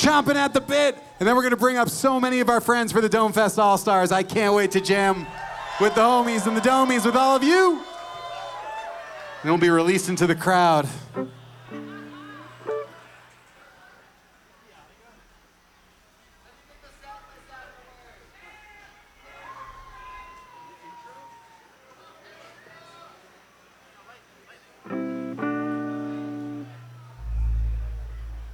chomping at the bit. And then we're gonna bring up so many of our friends for the Dome Fest All-Stars. I can't wait to jam with the homies and the domies with all of you. And we'll be released into the crowd